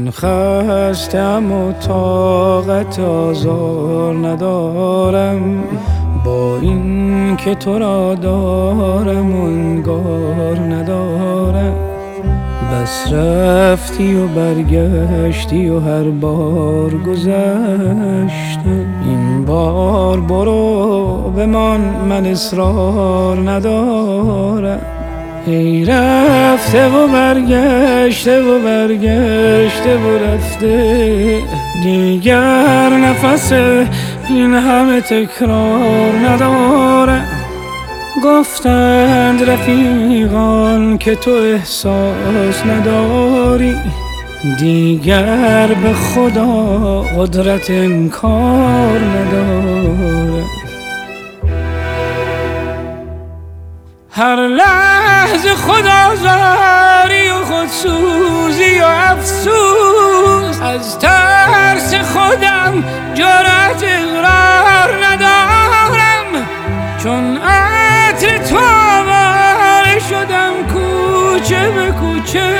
من خستم و طاقت آزار ندارم، با این که تو را دارم و انگار ندارم. بس رفتی و برگشتی و هر بار گذشتم، این بار برو بمان، من اصرار ندارم. ای رفته و برگشته و برگشته و رفته، دیگر نفس این همه تکرار ندارم. گفتند رفیقان که تو احساس نداری، دیگر به خدا قدرت انکار نداره. هر لحظه خودآزاری و خودسوزی و افسوس، از ترس خودم جرأت اقرار ندارم. چون عطر تو آواره شدم کوچه به کوچه،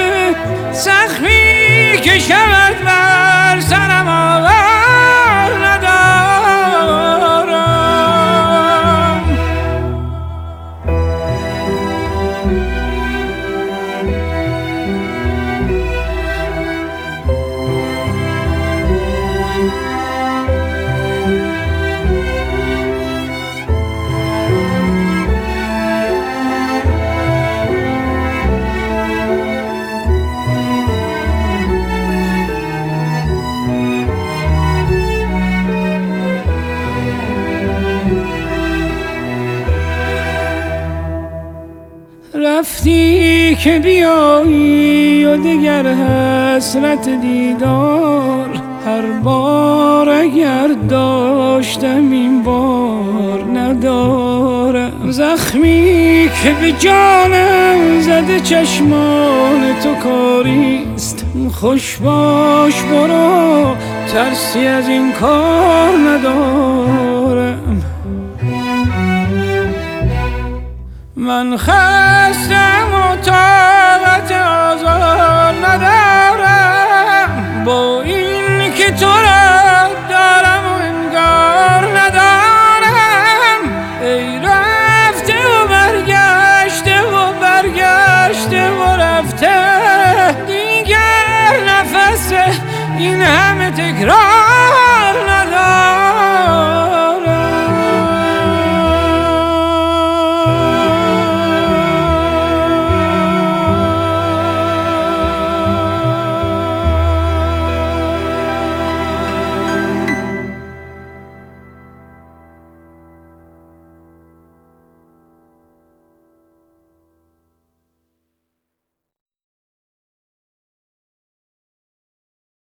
زخمی که شود بر سرم آور ندارم. رفتی که بیایی و دیگر حسرت دیدار، هر بار اگر داشتم این بار ندارم. زخمی که به جانم زده چشمان تو کاریست، خوش باش برو، ترسی از این کار ندارم. من خستم و طاقت